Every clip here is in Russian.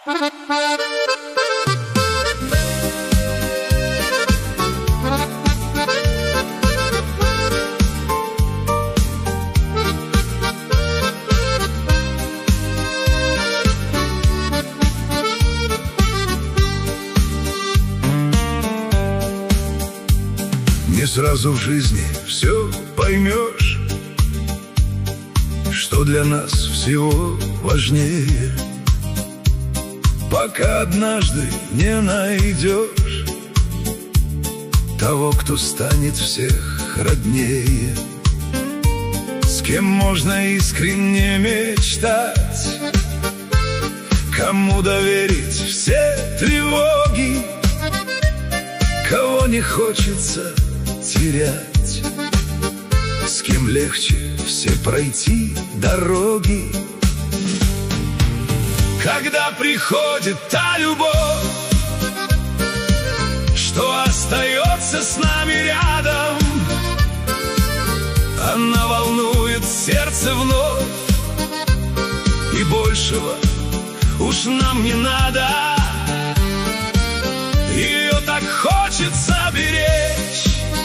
Не сразу в жизни все поймешь, что для нас всего важнее, пока однажды не найдешь того, кто станет всех роднее, с кем можно искренне мечтать, кому доверить все тревоги, кого не хочется терять, с кем легче все пройти дороги. Когда приходит та любовь, что остается с нами рядом, она волнует сердце вновь, и большего уж нам не надо. Ее так хочется беречь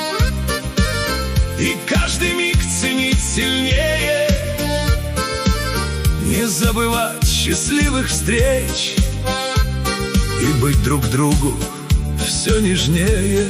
и каждый миг ценить сильнее, не забывать счастливых встреч и быть друг другу все нежнее.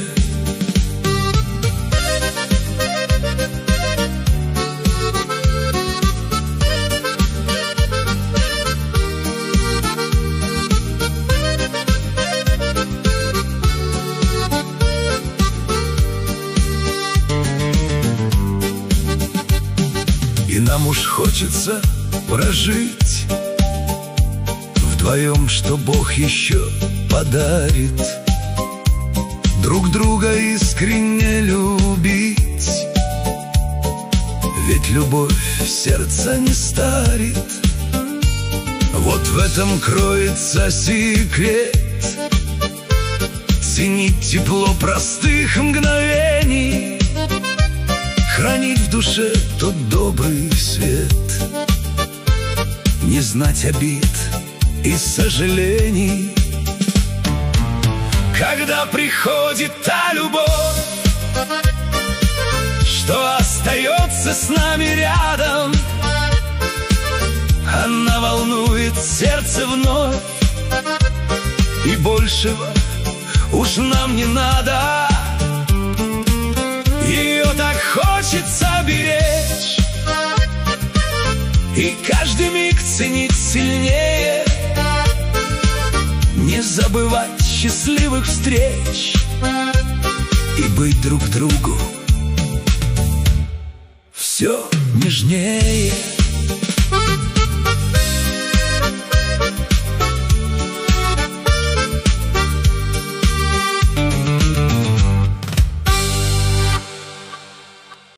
И нам уж хочется прожить вдвоем, что Бог еще подарит, друг друга искренне любить, ведь любовь сердца не старит. Вот в этом кроется секрет, ценить тепло простых мгновений, хранить в душе тот добрый свет, не знать обид и сожалений. Когда приходит та любовь, что остается с нами рядом, она волнует сердце вновь, и большего уж нам не надо. Ее так хочется беречь и каждый миг ценить сильнее, не забывать счастливых встреч и быть друг другу все нежнее.